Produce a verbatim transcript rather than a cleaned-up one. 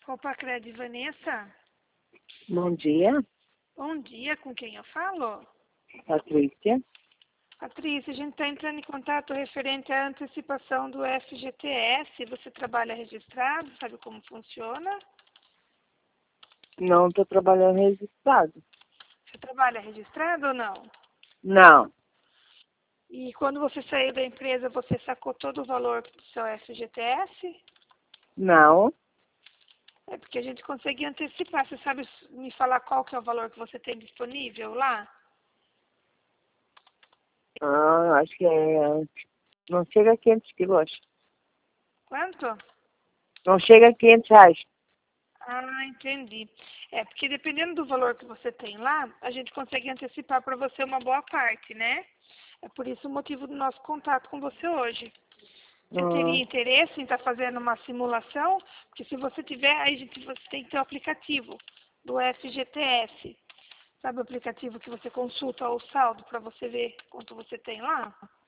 Copa Cred, Vanessa. Bom dia, Bom dia, com quem eu falo? Patrícia. Patrícia, a gente está entrando em contato referente à antecipação do F G T S. Você trabalha registrado, sabe como funciona? Não estou trabalhando registrado. Você trabalha registrado ou não? Não, E quando você saiu da empresa, você sacou todo o valor do seu F G T S? não. É porque a gente consegue antecipar. Você sabe me falar qual que é o valor que você tem disponível lá? Ah, acho que é. Não chega a quinhentos quilos. acho. Quanto? Não chega a quinhentos reais. Ah, entendi. É, porque dependendo do valor que você tem lá, a gente consegue antecipar para você uma boa parte, né? É por isso o motivo do nosso contato com você hoje. Você Ah, teria interesse em estar fazendo uma simulação? Porque se você tiver, aí a gente, você tem que ter o aplicativo do F G T S. Sabe o aplicativo que você consulta o saldo para você ver quanto você tem lá?